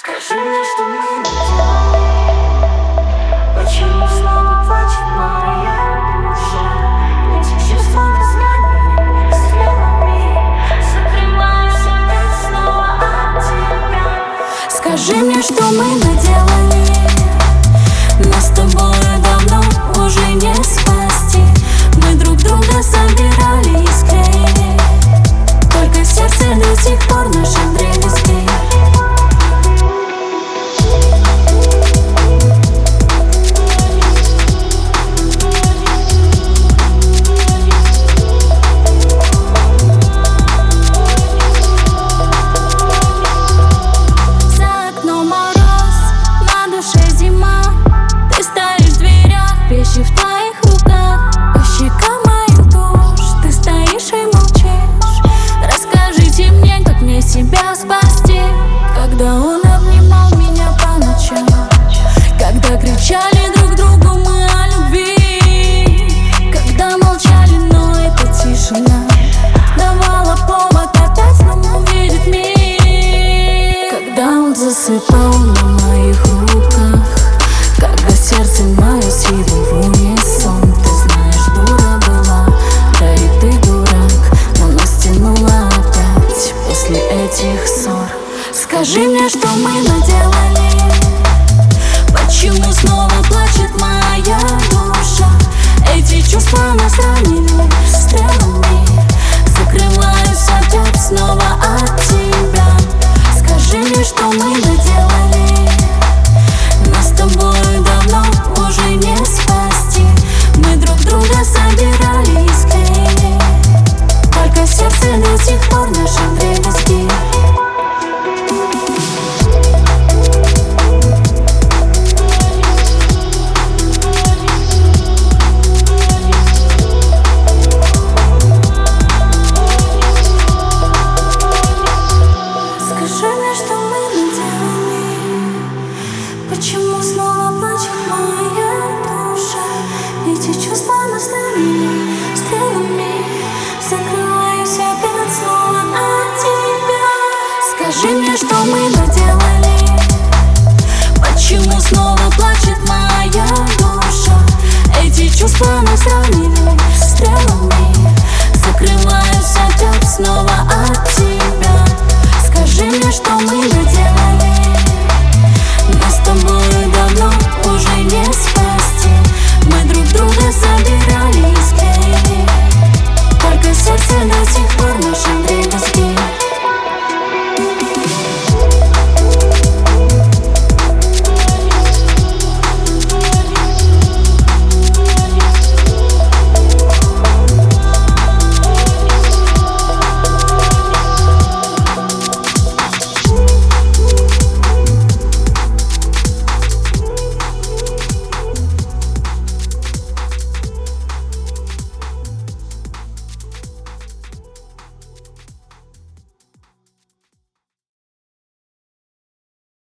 Скажи мне, что мы наделали. Почему снова плачет моя душа? Эти чувства названиями, стрелами. Закрываюсь опять снова от тебя. Скажи мне, что мы наделали. Нас с тобой давно уже не спасти. Мы друг друга собирали и склеили, только в сердце до сих пор наши дребезги. Вещи в твоих руках, по щекам моих душ. Ты стоишь и молчишь. Расскажите мне, как мне себя спасти, когда он обнимал меня по ночам, когда кричали друг другу мы о любви, когда молчали, но эта тишина давала повод опять снова увидеть мир. Когда он засыпал на моих руках, когда сердце мое с его в унисон. Ты знаешь, дура была, да и ты дурак, но нас тянуло опять после этих ссор. Скажи мне, что мы наделали. Почему снова плачет моя душа? Эти чувства нас ранили стрелами. Закрываюсь опять снова от тебя. Скажи мне, что мы наделали. Нас с тобой давно уже не спасти. Мы друг друга собирали и склеили, только в сердце до сих пор наши дребезги. Скажи мне, что мы наделали. Почему снова